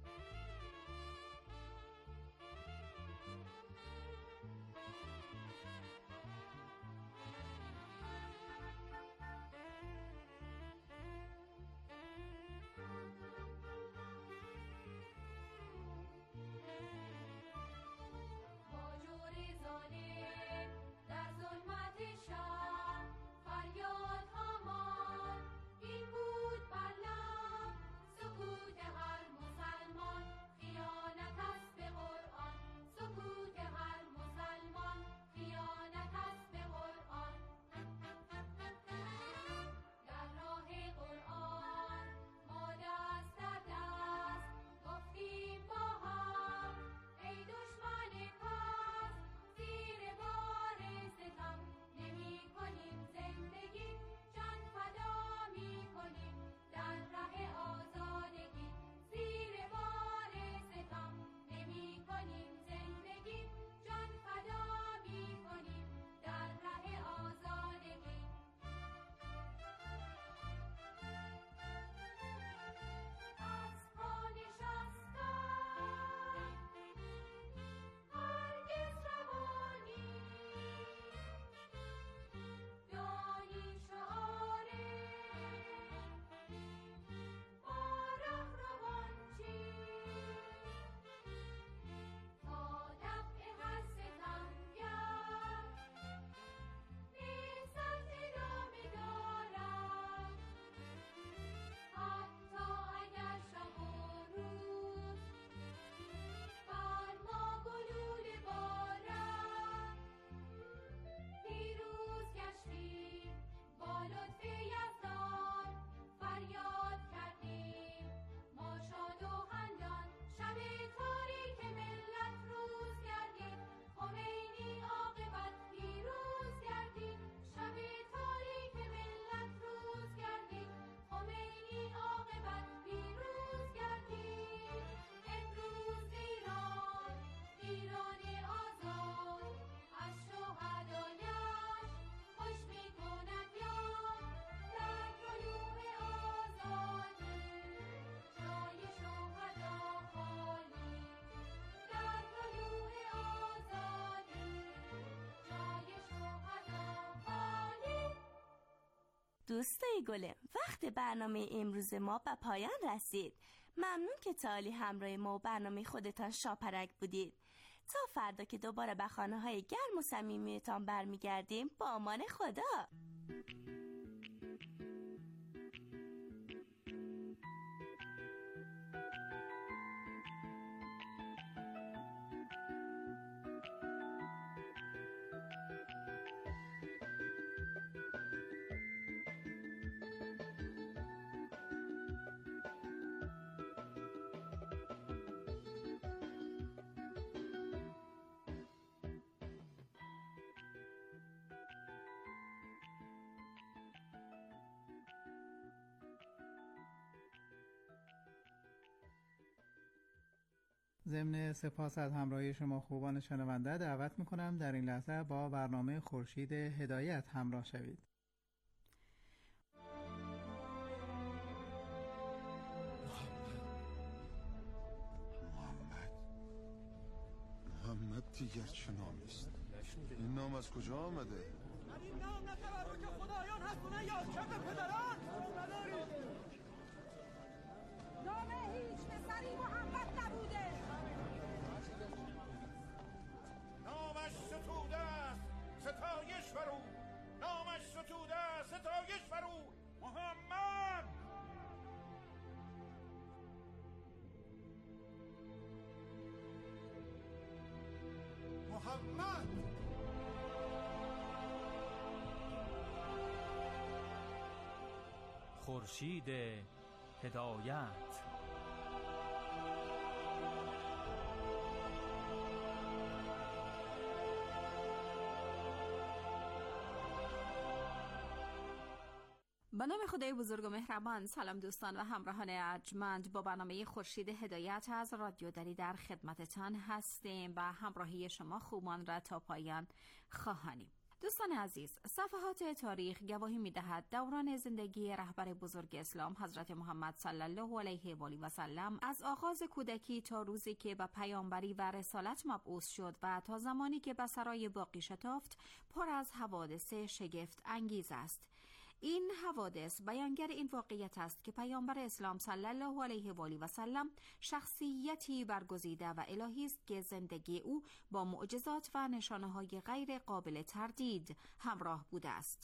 دوستای گلم، وقت برنامه امروز ما به پایان رسید. ممنون که تا حالی همراه ما و برنامه خودتان شاپرک بودید. تا فردا که دوباره به خانه های گرم و صمیمیتان برمیگردیم، با امان خدا. ضمن سپاس از همراهی شما خوبان شنونده، دعوت میکنم در این لحظه با برنامه خورشید هدایت همراه شوید. محمد محمد دیگر چه نامی است؟ این نام از کجا آمده؟ این نام نه تبرک خدایان هست و نه یادکرد پدران. نام هیچ پسری محمد نبوده. نامش ستوده است، ستایش بر او. نامش خورشید هدایت. به نام خدای بزرگ و مهربان. سلام دوستان و همراهان ارجمند، با برنامه خورشید هدایت از رادیو دری در خدمتتان هستیم و همراهی شما خوبان را تا پایان خواهانیم. دوستان عزیز، صفحات تاریخ گواهی می‌دهد دوران زندگی رهبر بزرگ اسلام حضرت محمد صلی الله علیه و آله و سلم از آغاز کودکی تا روزی که به پیامبری و رسالت مبعوث شد و تا زمانی که به سرای باقی شتافت پر از حوادث شگفت انگیز است. این حوادث بیانگر این واقعیت است که پیامبر اسلام صلی الله علیه و آله و سلم شخصیتی برگزیده و الهی است که زندگی او با معجزات و نشانه‌های غیر قابل تردید همراه بوده است.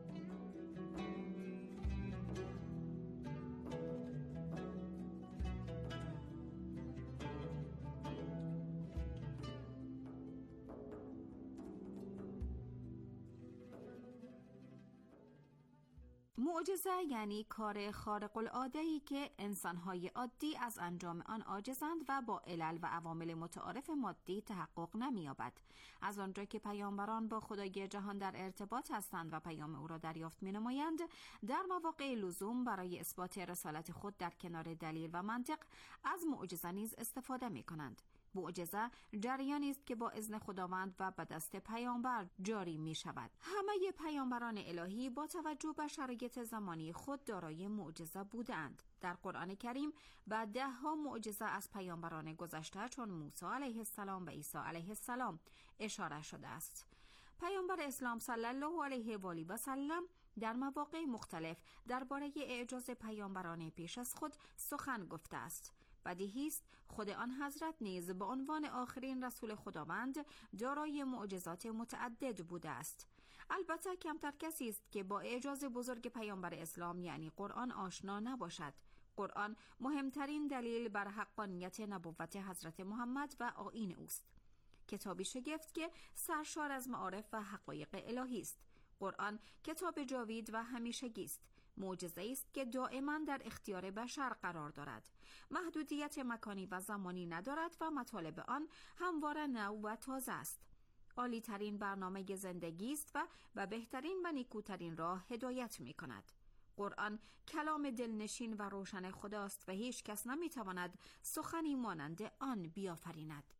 معجزه یعنی کار خارق العاده‌ای که انسان‌های عادی از انجام آن عاجزند و با علل و عوامل متعارف مادی تحقق نمی‌یابد. از آنجا که پیامبران با خدای جهان در ارتباط هستند و پیام او را دریافت می‌نمایند، در مواقع لزوم برای اثبات رسالت خود در کنار دلیل و منطق از معجزه نیز استفاده می‌کنند. معجزه جریانی است که با اذن خداوند و به دست پیامبر جاری می شود. همه پیامبران الهی با توجه به شرایط زمانی خود دارای معجزه بودند. در قرآن کریم به ده ها معجزه از پیامبران گذشته چون موسی علیه السلام و عیسی علیه السلام اشاره شده است. پیامبر اسلام صلی الله علیه و آله و سلم در مواقع مختلف درباره اعجاز پیامبران پیش از خود سخن گفته است. بدیهی است خود آن حضرت نیز به عنوان آخرین رسول خداوند دارای معجزات متعدد بوده است. البته کمتر کسی است که با اعجاز بزرگ پیامبر اسلام یعنی قرآن آشنا نباشد. قرآن مهمترین دلیل بر حقانیت نبوت حضرت محمد و آیین اوست. کتابی شگفت که سرشار از معارف و حقایق الهی است. قرآن کتاب جاوید و همیشگی است. معجزه است که دائما در اختیار بشر قرار دارد. محدودیت مکانی و زمانی ندارد و مطالب آن همواره نو و تازه است. عالی ترین برنامه زندگی است و به بهترین و نیکوترین راه هدایت می کند. قرآن کلام دلنشین و روشن خداست و هیچ کس نمی تواند سخنی مانند آن بیافریند.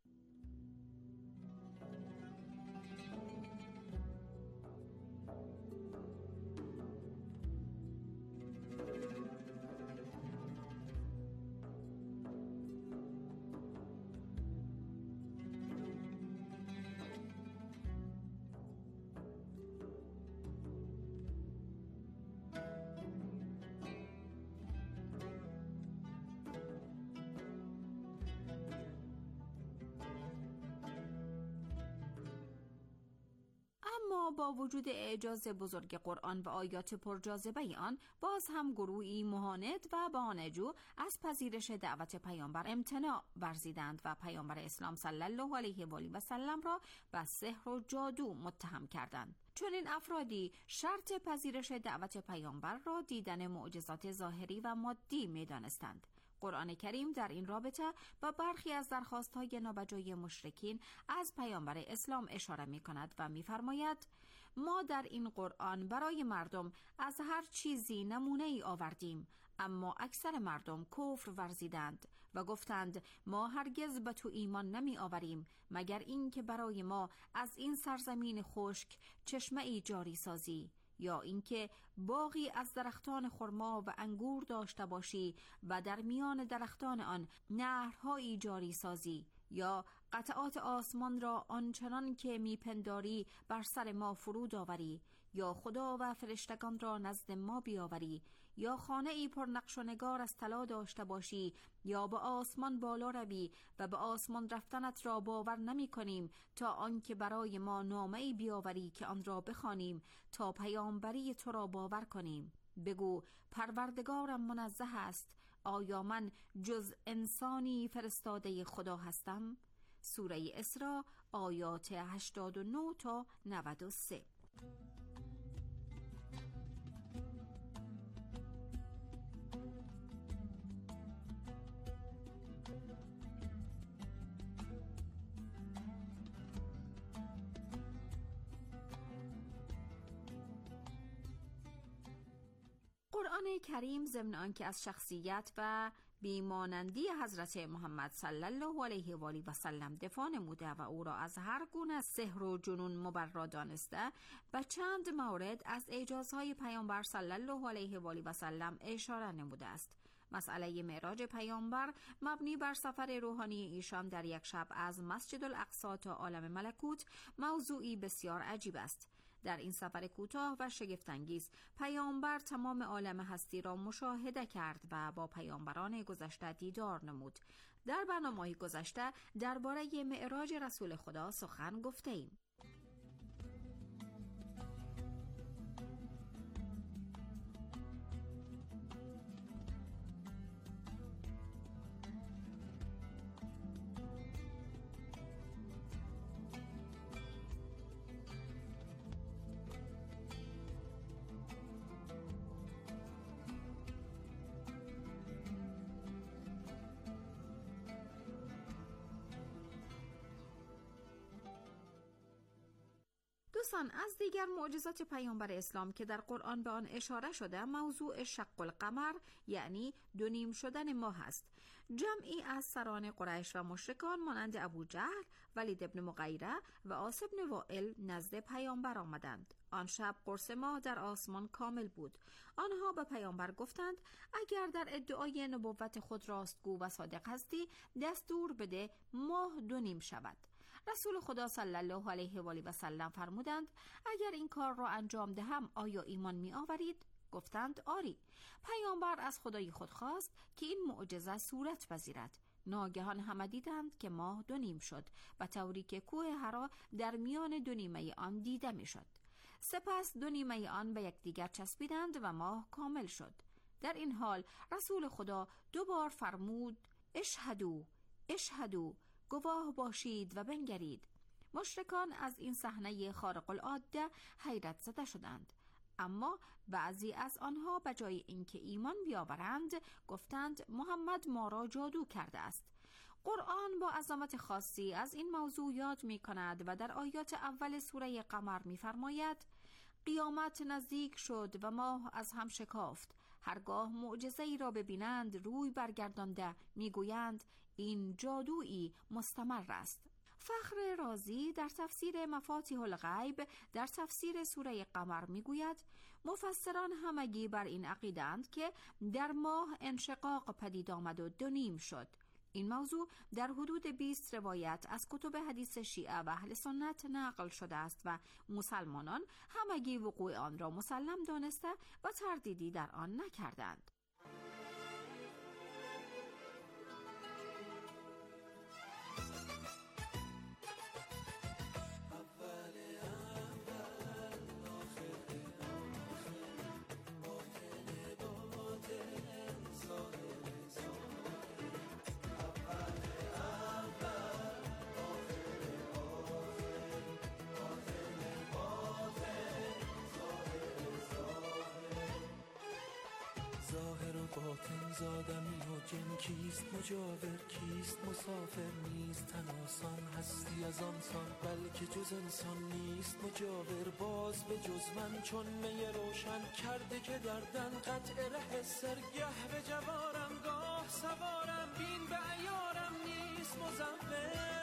با وجود اعجاز بزرگ قرآن و آیات پرجاذبه آن، باز هم گروهی مهاند و بهانه‌جو از پذیرش دعوت پیامبر امتناع ورزیدند و پیامبر اسلام صلی الله علیه و آله و سلم را به سحر و جادو متهم کردند. چون این افرادی شرط پذیرش دعوت پیامبر را دیدن معجزات ظاهری و مادی می‌دانستند. قرآن کریم در این رابطه با برخی از درخواست‌های نابجای مشرکین از پیامبر اسلام اشاره می‌کند و می‌فرماید: ما در این قرآن برای مردم از هر چیزی نمونه‌ای آوردیم، اما اکثر مردم کفر ورزیدند و گفتند ما هرگز به تو ایمان نمی آوریم مگر این که برای ما از این سرزمین خشک چشمه‌ای جاری سازی، یا اینکه باغی از درختان خرما و انگور داشته باشی و در میان درختان آن نهرهایی جاری سازی، یا قطعات آسمان را آنچنان که میپنداری بر سر ما فرود آوری، یا خدا و فرشتگان را نزد ما بیاوری، یا خانه ای پر نقش و نگار از طلا داشته باشی، یا به آسمان بالا روی و به آسمان رفتنت را باور نمی کنیم تا آنکه برای ما نامه ای بیاوری که آن را بخوانیم تا پیامبری تو را باور کنیم. بگو پروردگارم منزه است، آیا من جز انسانی فرستاده خدا هستم؟ سوره اسراء آیات هشتاد و نه تا نود و سه. قرآن کریم ضمن آنکه از شخصیت و بیمانندی حضرت محمد صلی الله علیه و آله و سلم دفاع نموده و او را از هر گونه سحر و جنون مبرا دانسته، به چند مورد از اعجازهای پیامبر صلی الله علیه و آله و سلم اشاره نموده است. مسئله معراج پیامبر مبنی بر سفر روحانی ایشان در یک شب از مسجد الاقصی تا عالم ملکوت موضوعی بسیار عجیب است. در این سفر کوتاه و شگفت‌انگیز پیامبر تمام عالم هستی را مشاهده کرد و با پیامبران گذشته دیدار نمود. در برنامه‌های گذشته درباره معراج رسول خدا سخن گفته‌ایم. دوستان، از دیگر معجزات پیامبر اسلام که در قرآن به آن اشاره شده موضوع شق القمر یعنی دو نیم شدن ماه است. جمعی از سران قریش و مشرکان مانند ابو جهل، ولید ابن مغیره و عاص ابن وائل نزد پیامبر آمدند. آن شب قرص ماه در آسمان کامل بود. آنها به پیامبر گفتند اگر در ادعای نبوت خود راستگو و صادق هستی دستور بده ماه دو نیم شود. رسول خدا صلی الله علیه و آله و سلم فرمودند اگر این کار را انجام دهم آیا ایمان می آورید؟ گفتند آری. پیامبر از خدای خود خواست که این معجزه صورت پذیرد. ناگهان همه دیدند که ماه دو نیم شد و طوری که کوه حرا در میان دو نیمه آن دیده می شد. سپس دو نیمه آن به یکدیگر چسبیدند و ماه کامل شد. در این حال رسول خدا دو بار فرمود اشهدو اشهدو، گواه باشید و بنگرید. مشرکان از این صحنه خارق العاده حیرت زده شدند، اما بعضی از آنها به جای اینکه ایمان بیاورند گفتند محمد ما را جادو کرده است. قرآن با عظمت خاصی از این موضوع یاد می کند و در آیات اول سوره قمر می فرماید قیامت نزدیک شد و ماه از هم شکافت. هرگاه معجزه ای را ببینند روی برگردانده میگویند این جادویی مستمر است. فخر رازی در تفسیر مفاتیح الغیب در تفسیر سوره قمر میگوید مفسران همگی بر این عقیدند که در ماه انشقاق پدید آمد و دو نیم شد. این موضوع در حدود بیست روایت از کتب حدیث شیعه و اهل سنت نقل شده است و مسلمانان همگی وقوع آن را مسلم دانسته و تردیدی در آن نکردند. باطن زادمی و جن کیست مجاور کیست مسافر نیست تن آسان هستی از آنسان بلکه جز انسان نیست مجاور باز به جز من چون می روشن کرده که دردن قطع ره سرگه به جوارم گاه سوارم بین به عیارم نیست مزمر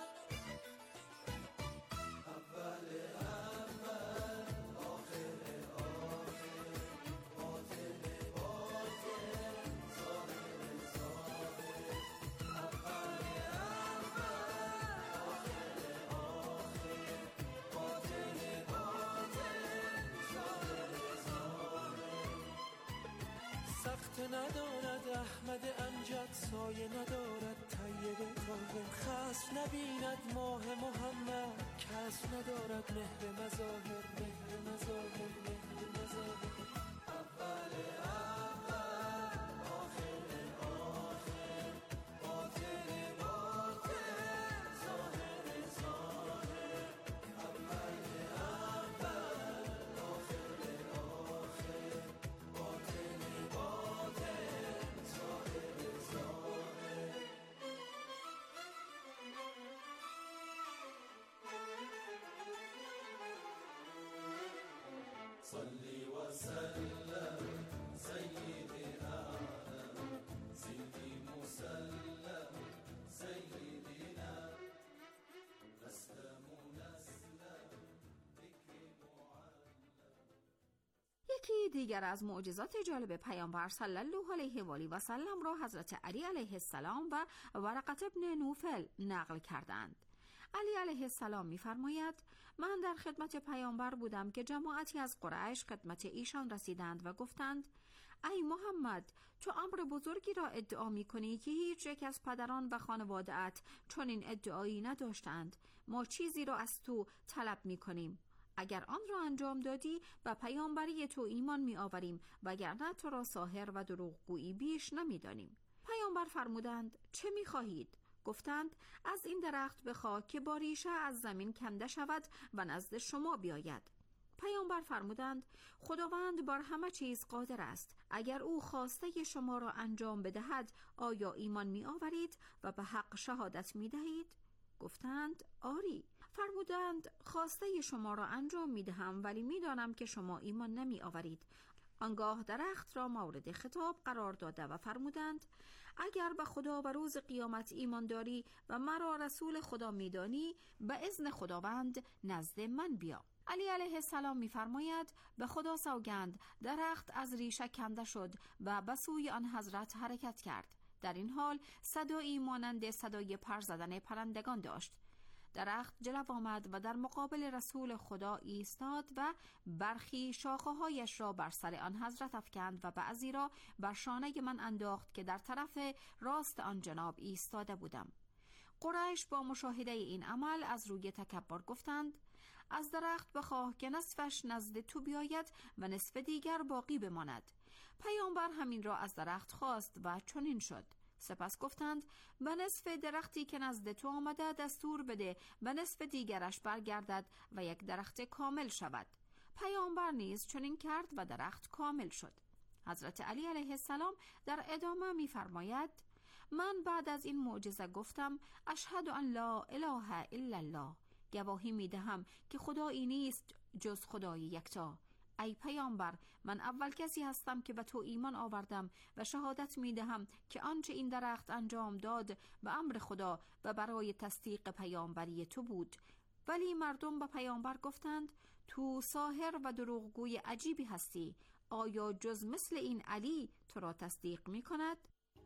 ندارد احمد امجد سایه ندارد طیب طاهر خصف نبیند ماه محمد کسب ندارد مهر مظاهر مهر مظاهر مهر مظاهر اول اول آخر آخر باطن باطن ظاهر ظاهر اول اول آخر آخر باطن یکی دیگر از معجزات جالب پیامبر صلی الله علیه و آله و سلم را حضرت علی علیه السلام و ورقه ابن نوفل نقل کردند. علی علیه السلام می‌فرماید من در خدمت پیامبر بودم که جماعتی از قریش خدمت ایشان رسیدند و گفتند ای محمد، تو امر بزرگی را ادعا می‌کنی که هیچ یک از پدران و خانواده‌ات چنین ادعایی نداشتند. ما چیزی را از تو طلب می‌کنیم. اگر آن را انجام دادی و پیامبری تو ایمان می آوریم، وگرنه تو را ساحر و دروغگویی بیش نمی دانیم. پیامبر فرمودند چه می خواهید؟ گفتند از این درخت بخواه که با ریشه از زمین کنده شود و نزد شما بیاید. پیامبر فرمودند خداوند بر همه چیز قادر است. اگر او خواسته شما را انجام بدهد آیا ایمان می آورید و به حق شهادت می دهید؟ گفتند آری. فرمودند خواسته شما را انجام می دهم ولی می دانم که شما ایمان نمی آورید. آنگاه درخت را مورد خطاب قرار داده و فرمودند اگر به خدا و روز قیامت ایمان داری و مرا رسول خدا می دانی به اذن خداوند نزد من بیا. علی علیه السلام می فرماید به خدا سوگند درخت از ریشه کنده شد و به سوی آن حضرت حرکت کرد. در این حال صدایی مانند صدای پر زدن پرندگان داشت. درخت جلو آمد و در مقابل رسول خدا ایستاد و برخی شاخه‌هایش را بر سر آن حضرت افکند و بعضی را بر شانه من انداخت که در طرف راست آن جناب ایستاده بودم. قریش با مشاهده این عمل از روی تکبر گفتند از درخت بخواه که نصفش نزد تو بیاید و نصف دیگر باقی بماند. پیامبر همین را از درخت خواست و چنین شد. سپس گفتند به نصف درختی که نزد تو آمده دستور بده و نصف دیگرش برگردد و یک درخت کامل شود. پیامبر نیز چنین کرد و درخت کامل شد. حضرت علی علیه السلام در ادامه می فرماید من بعد از این معجزه گفتم اشهد ان لا اله الا الله، گواهی می دهم که خدایی نیست جز خدای یکتا. ای پیامبر، من اول کسی هستم که به تو ایمان آوردم و شهادت می دهم که آنچه این درخت انجام داد به امر خدا و برای تصدیق پیامبری تو بود. ولی مردم به پیامبر گفتند تو ساحر و دروغگوی عجیبی هستی. آیا جز مثل این علی تو را تصدیق می کند؟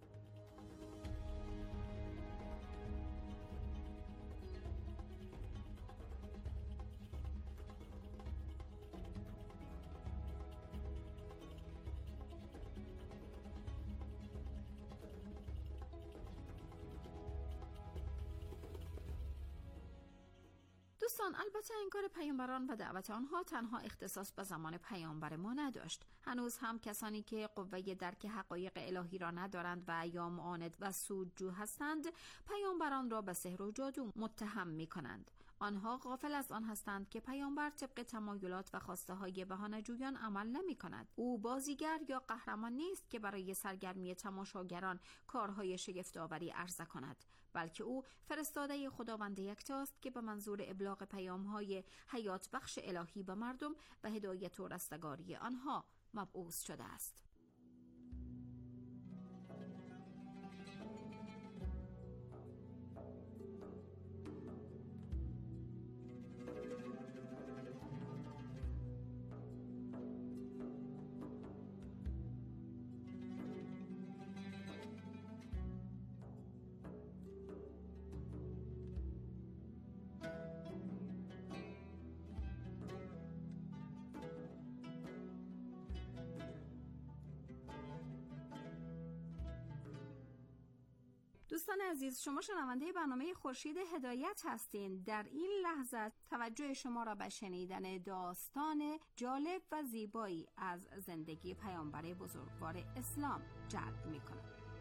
دوستان، البته انکار پیامبران و دعوت آنها تنها اختصاص به زمان پیامبر ما نداشت. هنوز هم کسانی که قوه درک حقایق الهی را ندارند و یا معاند و سودجو هستند پیامبران را به سحر و جادو متهم می کنند. آنها غافل از آن هستند که پیامبر طبق تمایلات و خواسته های بهانه‌جویان عمل نمی کند. او بازیگر یا قهرمان نیست که برای سرگرمی تماشاگران کارهای شگفت‌آوری عرضه کند، بلکه او فرستاده خداوند یکتاست که به منظور ابلاغ پیام‌های حیات بخش الهی به مردم و هدایت و رستگاری آنها مبعوث شده است. دوستان عزیز، شما شنونده برنامه خورشید هدایت هستین. در این لحظه توجه شما را به شنیدن داستان جالب و زیبایی از زندگی پیامبر بزرگوار اسلام جلب می‌کنم.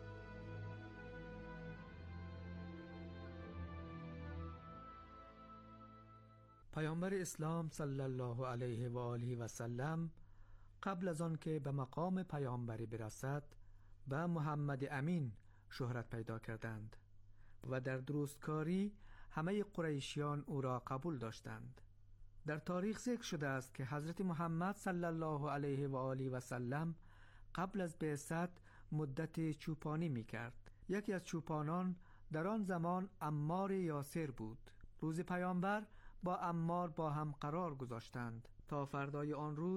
پیامبر اسلام صلی الله علیه و آله و سلم قبل از آن که به مقام پیامبری برسد به محمد امین شهرت پیدا کردند و در درستکاری همه قریشیان او را قبول داشتند. در تاریخ ذکر شده است که حضرت محمد صلی الله علیه و آله و سلم قبل از بعثت مدت چوپانی می کرد. یکی از چوپانان در آن زمان عمار یاسر بود. روز پیامبر با عمار با هم قرار گذاشتند تا فردای آن روز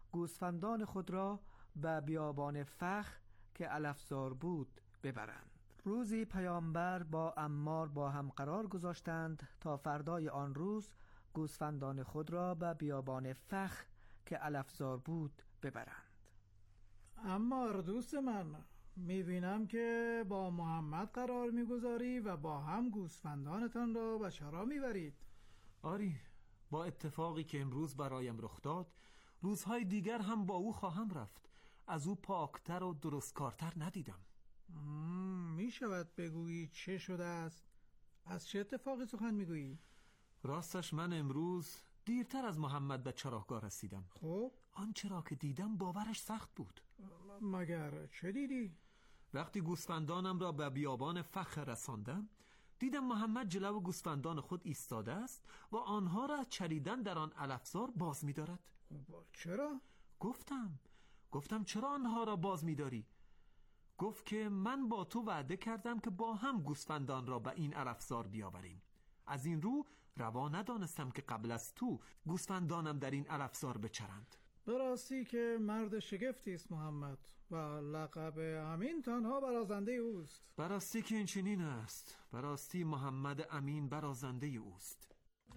گوسفندان خود را به بیابان فخ که علفزار بود ببرند. روزی پیامبر با عمار با هم قرار گذاشتند تا فردای آن روز گوسفندان خود را به بیابان فخ که علفزار بود ببرند. عمار دوست من، میبینم که با محمد قرار میگذاری و با هم گوسفندانتان را به چرا میبرید. آری، با اتفاقی که امروز برایم رخ داد، روزهای دیگر هم با او خواهم رفت. از او پاکتر و درستکارتر ندیدم. می شود بگویی چه شده است؟ از چه اتفاقی سخن میگویی؟ راستش من امروز دیرتر از محمد به چراگاه رسیدم. خب آنچه را که دیدم باورش سخت بود. مگر چه دیدی؟ وقتی گوسفندانم را به بیابان فخ رساندم، دیدم محمد جلو گوسفندان خود ایستاده است و آنها را از چریدن در آن علفزار باز می دارد. چرا؟ گفتم گفتم چرا آنها را باز می داری؟ گفت که من با تو وعده کردم که با هم گوسفندان را به این علفزار بیاوریم. از این رو روا ندانستم که قبل از تو گوسفندانم در این علفزار بچرند. براستی که مرد شگفتی است محمد و لقب امین تنها برازنده اوست. براستی که این چنین است. براستی محمد امین برازنده اوست.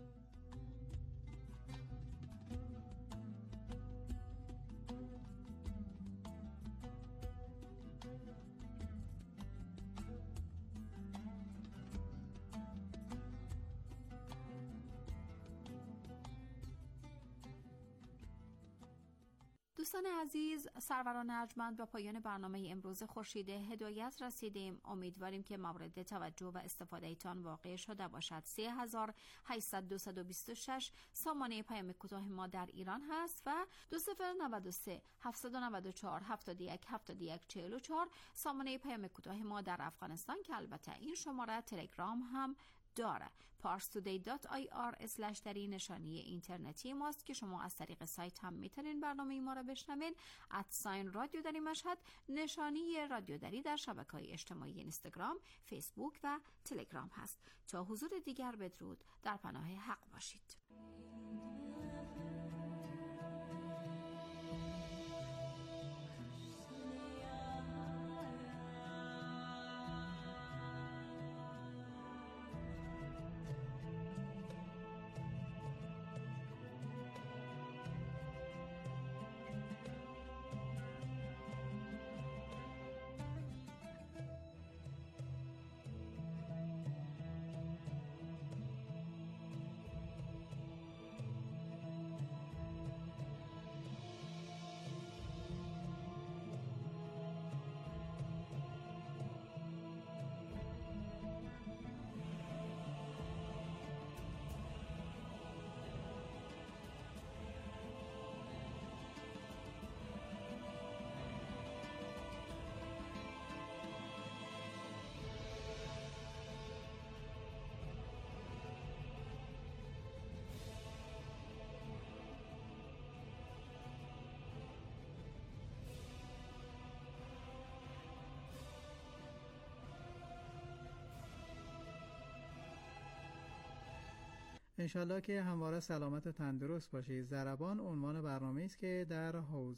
دوستان عزیز، سروران ارجمند، به پایان برنامه امروز خورشید هدایت رسیدیم. امیدواریم که مورد توجه و استفاده ایتان واقع شده باشد. سه هزار و هشتصد و بیست و شش سامانه پیام کوتاه ما در ایران هست و دو صفر نود و سه هفتصد و نود و چهار هفتاد و یک هفتاد و یک چهل و چهار سامانه پیام کوتاه ما در افغانستان که البته این شماره تلگرام هم داره. parstoday دات آی آر اسلش دری نشانی اینترنتی ماست که شما از طریق سایت هم میتونین برنامه ما رو بشنوین. ادساین رادیو دری مشهد نشانی رادیو دری در شبکه‌های اجتماعی اینستاگرام، فیسبوک و تلگرام هست. تا حضور دیگر بدرود، در پناه حق باشید. انشالله که همواره سلامت و تندرست باشید. ضربان عنوان برنامه است که در حوزه